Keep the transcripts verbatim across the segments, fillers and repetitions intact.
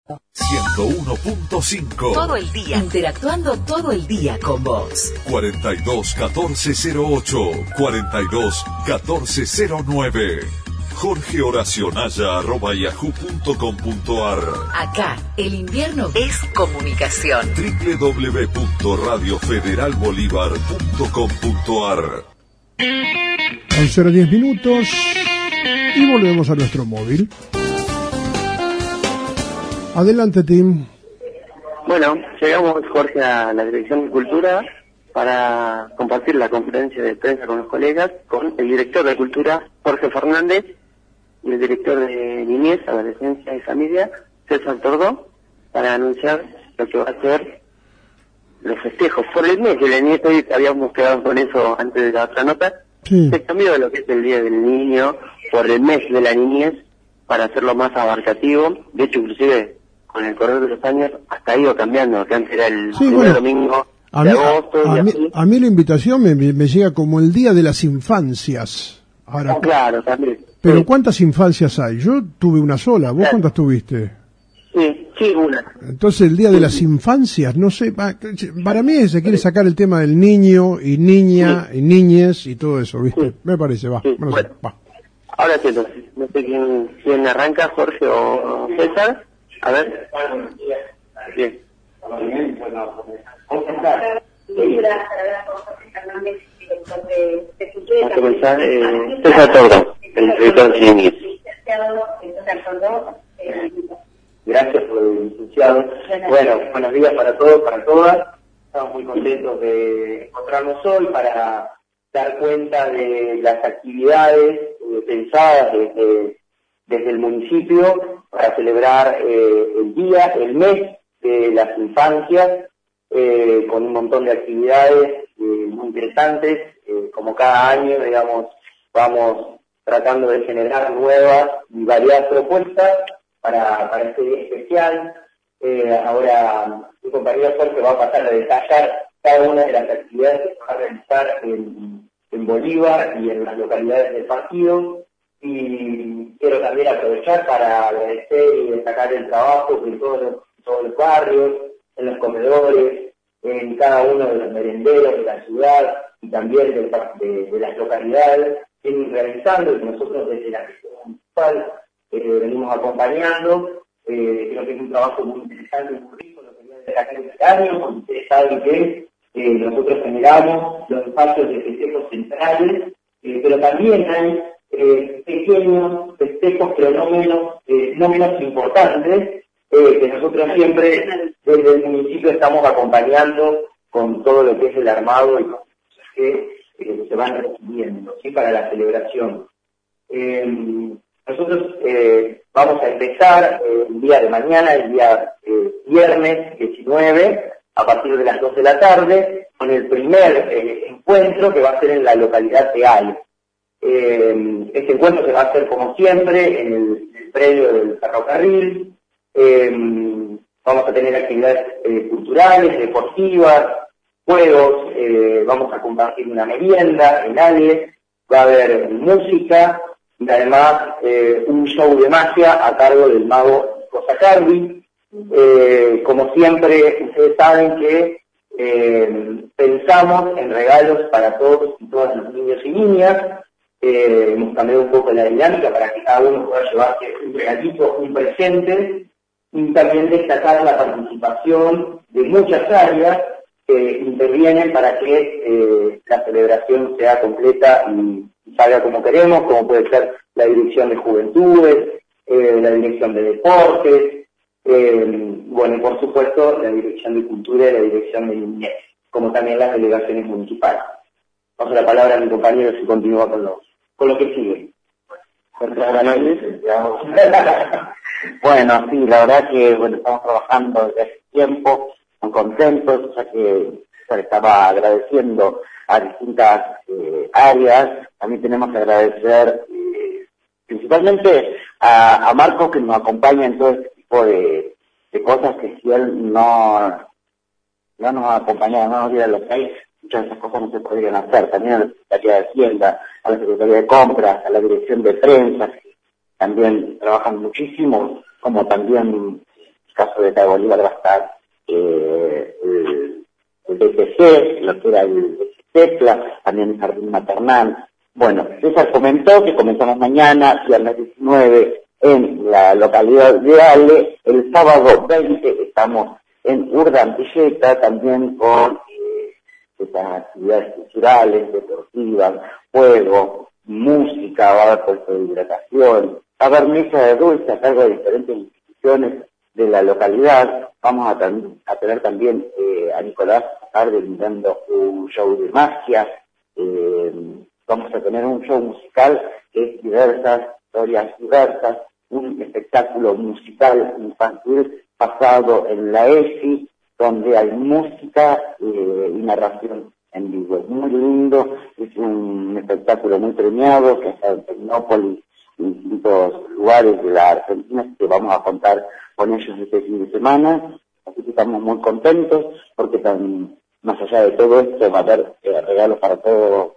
ciento uno punto cinco. Todo el día. Interactuando todo el día con vos. cuarenta y dos catorce cero ocho, cuarenta y dos catorce cero nueve. Jorge Horacio Naya arroba yahoo punto com punto ar. Acá, el invierno es comunicación. doble u doble u doble u punto radio federal bolívar punto com punto ar. once horas diez minutos y volvemos a nuestro móvil. Adelante, Tim. Bueno, llegamos, Jorge, a la Dirección de Cultura para compartir la conferencia de prensa con los colegas, con el director de Cultura, Jorge Fernández, y el director de Niñez, Adolescencia y Familia, César Tordó, para anunciar lo que va a ser los festejos por el mes de la niñez. Hoy habíamos quedado con eso antes de la otra nota. Sí. Se cambió lo que es el Día del Niño por el mes de la niñez para hacerlo más abarcativo. De hecho, inclusive, con el correr de los años, hasta ha ido cambiando, que antes era el Sí, primer bueno, domingo A de mí, agosto. a, y a mí, así. a mí la invitación me, me llega como el Día de las Infancias. Ahora, Ah, claro, también. pero Sí. ¿cuántas infancias hay? Yo tuve una sola. ¿Vos Claro. cuántas tuviste? Sí, sí, una. Entonces el Día de las Infancias, no sé, pa- para mí se quiere sacar el tema del niño y niña y niñez y todo eso, ¿viste? Sí. Me parece, va. Sí, no sé, bueno. va. Ahora sí, entonces, no sé quién, quién arranca, Jorge o César. A ver. Bien. Vamos a comenzar, eh, César Tordó, el director de Niñez. Gracias por el licenciado. Bueno, buenos días para todos, para todas. Estamos muy contentos de encontrarnos hoy para dar cuenta de las actividades eh, pensadas desde, desde el municipio para celebrar eh, el día, el mes de las infancias, eh, con un montón de actividades eh, muy interesantes. Eh, como cada año, digamos, vamos tratando de generar nuevas y variadas propuestas para, para este día especial. Eh, ahora mi compañero Jorge va a pasar a detallar cada una de las actividades que se va a realizar en, en Bolívar y en las localidades del partido. Y quiero también aprovechar para agradecer y destacar el trabajo que todos los, todos los barrios, en los comedores, en cada uno de los merenderos de la ciudad y también de, de, de las localidades, vienen realizando, y nosotros desde la gestión municipal eh, venimos acompañando. Eh, creo que es un trabajo muy interesante y muy rico, lo quería destacar este año, porque ustedes saben que eh, nosotros generamos los espacios de festejos centrales, eh, pero también hay eh, pequeños festejos, pero no menos, eh, no menos importantes, eh, que nosotros siempre desde el municipio estamos acompañando con todo lo que es el armado y cosas que eh, se van recibiendo, ¿sí? Para la celebración. Eh, nosotros eh, vamos a empezar eh, el día de mañana, el día eh, viernes diecinueve, a partir de las dos de la tarde, con el primer eh, encuentro que va a ser en la localidad de Ale. Eh, este encuentro se va a hacer como siempre en el, el predio del ferrocarril. Eh, vamos a tener actividades eh, culturales, deportivas, juegos, eh, vamos a compartir una merienda en Ale, va a haber música y además eh, un show de magia a cargo del mago Cosacardi. Eh, como siempre, ustedes saben que eh, pensamos en regalos para todos y todas los niños y niñas. Eh, hemos cambiado un poco la dinámica para que cada uno pueda llevarse un regalito, un presente, y también destacar la participación de muchas áreas que intervienen para que eh, la celebración sea completa y salga como queremos, como puede ser la Dirección de Juventudes, eh, la Dirección de Deportes, eh, bueno, y por supuesto la Dirección de Cultura y la Dirección de Niñez, como también las delegaciones municipales. Paso la palabra a mi compañero si continúa con lo, con lo que sigue. Bueno, sí, la verdad que bueno, estamos trabajando desde hace tiempo, muy contentos, ya que bueno, estaba agradeciendo a distintas eh, áreas. También tenemos que agradecer eh, principalmente a, a Marco, que nos acompaña en todo este tipo de, de cosas que si él no, no nos acompañara, no nos diera los países, muchas de esas cosas no se podrían hacer. También a la Secretaría de Hacienda, a la Secretaría de Compras, a la Dirección de Prensa, que también trabajan muchísimo, como también caso de acá de Bolívar va a estar eh, el, el D T C, lo que era el TECLA, también el Jardín Maternal. Bueno, César comentó que comenzamos mañana, viernes diecinueve, en la localidad de Ale. El sábado veinte estamos en Urdampilleta, también con eh, estas actividades culturales, deportivas, juegos, música, va a haber puesto de hidratación, va a haber mesa de dulce a cargo de diferentes instituciones de la localidad. Vamos a, tam- a tener también eh, a Nicolás tarde brindando un show de magia. Eh, vamos a tener un show musical que es diversas, historias diversas, un espectáculo musical infantil basado en la E S I, donde hay música eh, y narración en vivo. Es muy lindo, es un espectáculo muy premiado que está en Tecnópolis y en distintos lugares de la Argentina, que vamos a contar con ellos este fin de semana. Así que estamos muy contentos porque tan, más allá de todo esto va a haber eh, regalos para todos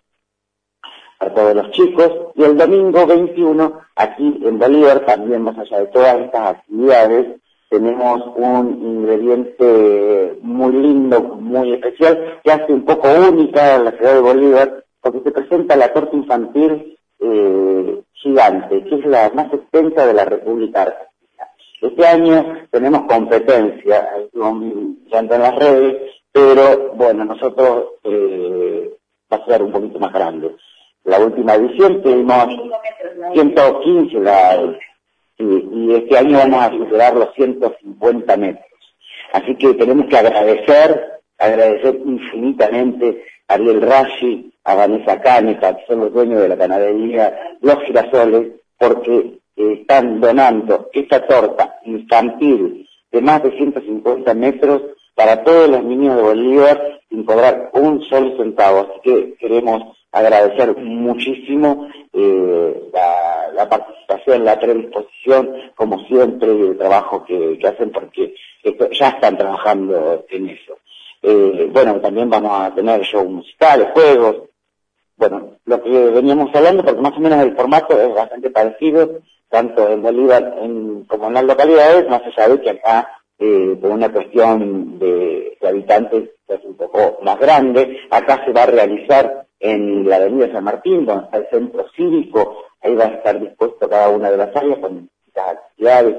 para todos los chicos. Y el domingo veintiuno, aquí en Bolívar, también más allá de todas estas actividades, tenemos un ingrediente muy lindo, muy especial, que hace un poco única en la ciudad de Bolívar, porque se presenta la torta infantil eh, gigante, que es la más extensa de la República Argentina. Este año tenemos competencia, mirando en las redes, pero bueno, nosotros eh, va a ser un poquito más grande. La última edición tuvimos ciento quince, la, sí, y este año vamos a superar los ciento cincuenta metros. Así que tenemos que agradecer, agradecer infinitamente a Ariel Rashi, a Vanessa Caneca, que son los dueños de la panadería Los Girasoles, porque eh, están donando esta torta infantil de más de ciento cincuenta metros para todos los niños de Bolívar sin cobrar un solo centavo. Así que queremos agradecer muchísimo eh, la, la participación, la predisposición, como siempre, y el trabajo que, que hacen, porque esto, ya están trabajando en eso. Eh, bueno, también vamos a tener shows musicales, juegos, bueno, lo que veníamos hablando, porque más o menos el formato es bastante parecido, tanto en Bolívar en, como en las localidades, más allá de que acá, eh, por una cuestión de, de habitantes, es un poco más grande. Acá se va a realizar en la avenida San Martín, donde está el centro cívico. Ahí va a estar dispuesto cada una de las áreas con distintas actividades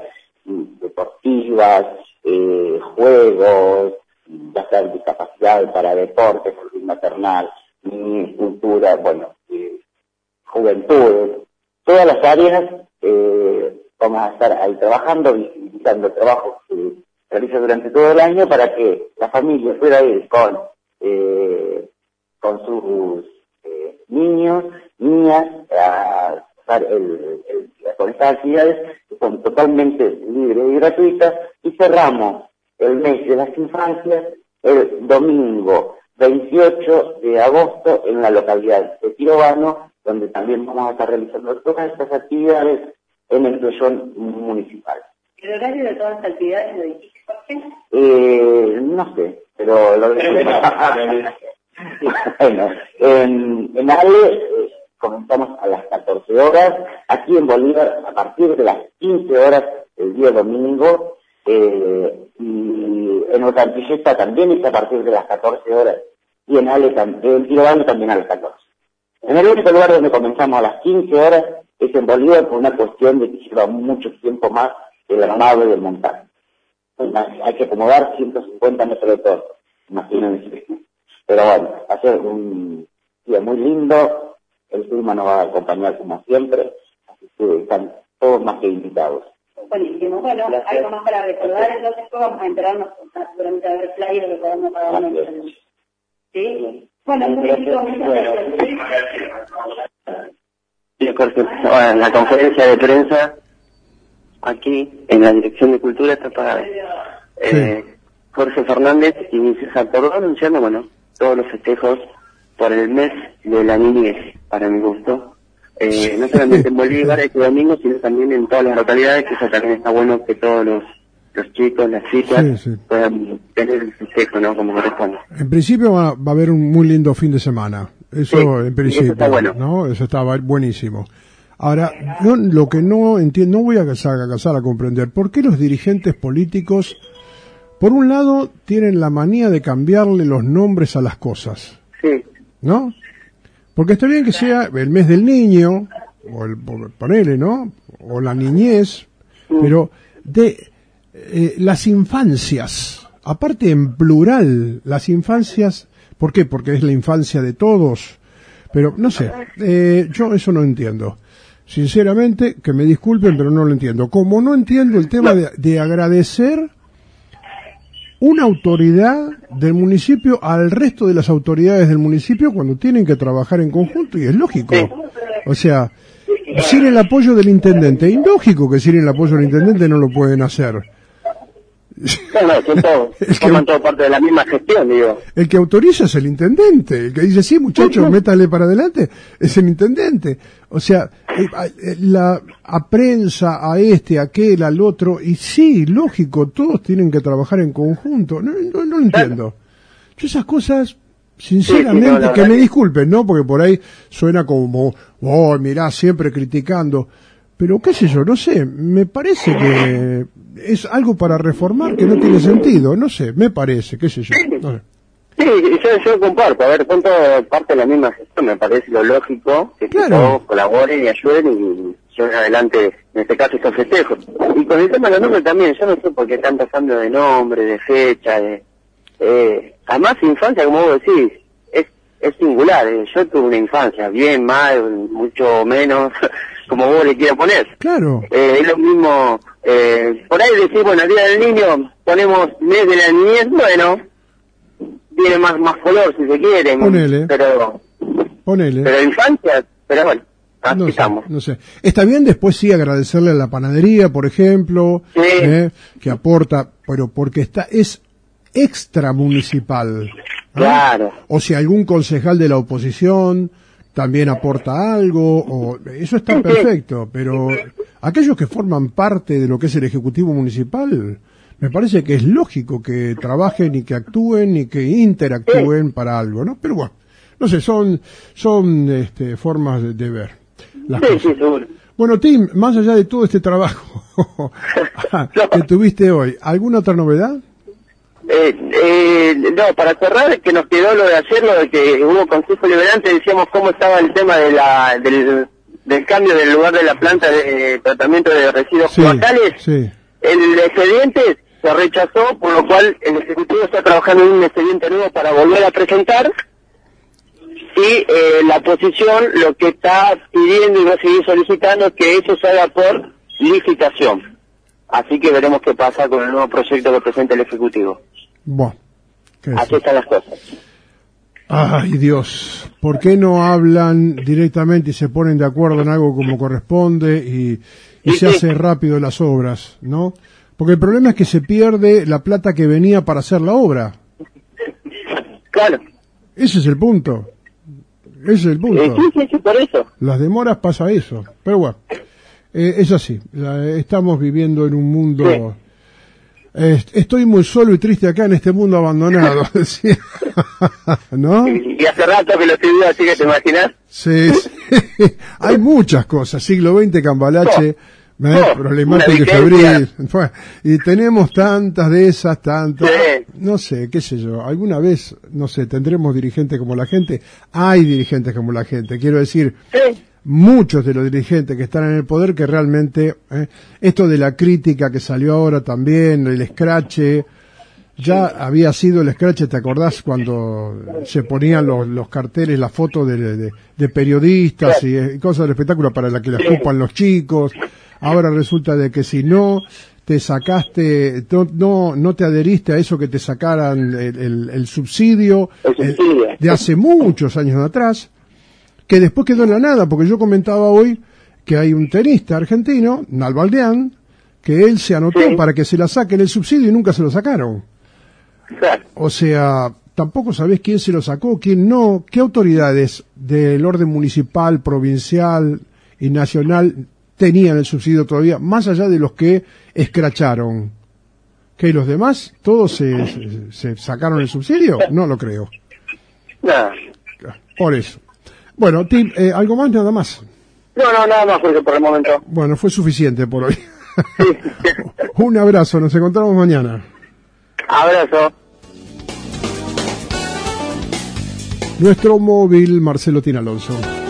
deportivas, eh, juegos, va a estar discapacidad para deportes, jardín maternal, cultura, bueno, eh, juventudes, todas las áreas. eh, vamos a estar ahí trabajando, visitando el trabajo que se realiza durante todo el año para que la familia pueda ir con eh, con sus eh, niños, niñas, a estar el, el, con estas actividades que son totalmente libres y gratuitas. Y cerramos el mes de las infancias el domingo veintiocho de agosto en la localidad de Tirobano, donde también vamos a estar realizando todas estas actividades en el playón municipal. ¿El horario de todas las actividades lo dijiste, Jorge? Eh, no sé, pero lo de... Bueno, en, en Ale eh, comenzamos a las catorce horas, aquí en Bolívar a partir de las quince horas el día domingo, eh, y en Urdampilleta también es a partir de las catorce horas, y en Ale también, en Tirobano también a las catorce. En el único lugar donde comenzamos a las quince horas es en Bolívar, por una cuestión de que lleva mucho tiempo más el armado y el montaje. Hay que acomodar ciento cincuenta metros de torre, imagínense. Pero bueno, va a ser un día muy lindo, el clima nos va a acompañar como siempre, así que están todos más que invitados. Buenísimo. Bueno, gracias. Algo más para recordar, entonces vamos a enterarnos, seguramente a ver flyers recordando cada uno de los... ¿Sí? Bueno, muchas gracias. Sí, Jorge, en la conferencia de prensa, aquí, en la Dirección de Cultura, está para eh, sí. Jorge Fernández y César Tordó anunciando, bueno, todos los festejos por el mes de la niñez, para mi gusto. Eh, sí. No solamente en Bolívar este domingo, sino también en todas las localidades, que eso también está bueno que todos los, los chicos, las chicas, sí, sí. puedan tener el festejo, ¿no? Como corresponde. En principio va, va a haber un muy lindo fin de semana. Eso, sí, en principio, eso está bueno. ¿No? Eso está buenísimo. Ahora, yo lo que no entiendo, no voy a casar, a casar a comprender, ¿por qué los dirigentes políticos, por un lado, tienen la manía de cambiarle los nombres a las cosas? Sí. ¿No? Porque está bien que sea el mes del niño, o el, ponele, ¿no? O la niñez, mm. pero de eh, las infancias, aparte en plural, las infancias, ¿por qué? Porque es la infancia de todos, pero no sé, eh, yo eso no entiendo. Sinceramente, que me disculpen, pero no lo entiendo. Como no entiendo el tema de, de agradecer una autoridad del municipio al resto de las autoridades del municipio cuando tienen que trabajar en conjunto, y es lógico. O sea, sin el apoyo del intendente, es ilógico que sin el apoyo del intendente no lo pueden hacer. No, no, son todos, forman todo parte de la misma gestión, digo. El que autoriza es el intendente, el que dice, sí, muchachos, métale para adelante, es el intendente. O sea, la a prensa, a este, a aquel, al otro, y sí, lógico, todos tienen que trabajar en conjunto. No, no, no lo entiendo. Yo esas cosas, sinceramente, sí, sí, no, que me disculpen, ¿no? Porque por ahí suena como, oh, mirá, siempre criticando. Pero qué sé yo, no sé, me parece que es algo para reformar que no tiene sentido, no sé, me parece, qué sé yo. No sé. Sí, yo, yo comparto, a ver, son todo parte de la misma gestión, me parece lo lógico, que claro. todos colaboren y ayuden y lleven adelante, en este caso, estos festejos. Y con el tema de los nombres también, yo no sé por qué tantos cambios de nombre, de fecha, de... Eh, además, infancia, como vos decís, es, es singular, eh. Yo tuve una infancia, bien, mal, mucho menos... como vos le quieras poner. Claro. Eh, es lo mismo, eh, por ahí decir, bueno, el día del niño ponemos mes de la niñez, bueno, tiene más más color si se quiere. Ponele. Pero, Ponele. pero infancia, pero bueno, así no estamos. Sé, no sé. Está bien después sí agradecerle a la panadería, por ejemplo, sí. eh, que aporta, pero porque está, es extramunicipal. ¿eh? Claro. O si algún concejal de la oposición también aporta algo, o eso está perfecto, pero aquellos que forman parte de lo que es el Ejecutivo Municipal, me parece que es lógico que trabajen y que actúen y que interactúen para algo, ¿no? Pero bueno, no sé, son son este, formas de, de ver las sí, cosas. Sí, seguro. Bueno, Tim, más allá de todo este trabajo que tuviste hoy, ¿alguna otra novedad? Eh, eh, no, para cerrar, que nos quedó lo de ayer, lo de que hubo Consejo Liberante, decíamos cómo estaba el tema de la del, del cambio del lugar de la planta de tratamiento de residuos sí, cloacales. Sí. El expediente se rechazó, por lo cual el Ejecutivo está trabajando en un expediente nuevo para volver a presentar, y eh, la oposición lo que está pidiendo y va a seguir solicitando es que eso se haga por licitación. Así que veremos qué pasa con el nuevo proyecto que presenta el Ejecutivo. Bueno, así están las cosas. Ay, Dios, ¿por qué no hablan directamente y se ponen de acuerdo en algo como corresponde y, y sí, se sí. hace rápido las obras, ¿no? Porque el problema es que se pierde la plata que venía para hacer la obra. Claro. Ese es el punto. Ese es el punto. Eh, sí, sí, sí, por eso. Las demoras pasa eso. Pero bueno, eh, es así. La, estamos viviendo en un mundo... Sí. Estoy muy solo y triste acá en este mundo abandonado, decía. ¿No? Y hace rato que lo estoy viendo, así que te imaginas. Sí, sí. Hay muchas cosas. Siglo veinte, Cambalache, oh, ¿eh? oh, Problemática febril. Y tenemos tantas de esas, tantas. Sí. No sé, qué sé yo. Alguna vez, no sé, tendremos dirigentes como la gente. Hay dirigentes como la gente. Quiero decir... Sí. Muchos de los dirigentes que están en el poder que realmente, eh, esto de la crítica que salió ahora también, el escrache, ya había sido el escrache, ¿te acordás cuando se ponían los, los carteles, las fotos de, de, de periodistas y, y cosas del espectáculo para la que les ocupan los chicos? Ahora resulta de que si no te sacaste, no, no, no te adheriste a eso que te sacaran el, el, el subsidio, el, de hace muchos años atrás, que después quedó en la nada, porque yo comentaba hoy que hay un tenista argentino, Nalbandián, que él se anotó sí. para que se la saquen el subsidio y nunca se lo sacaron. Claro. O sea, tampoco sabés quién se lo sacó, quién no, qué autoridades del orden municipal, provincial y nacional tenían el subsidio todavía, más allá de los que escracharon. ¿Que los demás todos se, se, se sacaron el subsidio? No lo creo. No. Por eso. Bueno, Tim, eh, ¿algo más? Nada más. No, no, nada más, porque por el momento. Bueno, fue suficiente por hoy. Sí. Un abrazo, nos encontramos mañana. Abrazo. Nuestro móvil, Marcelo Tina Alonso.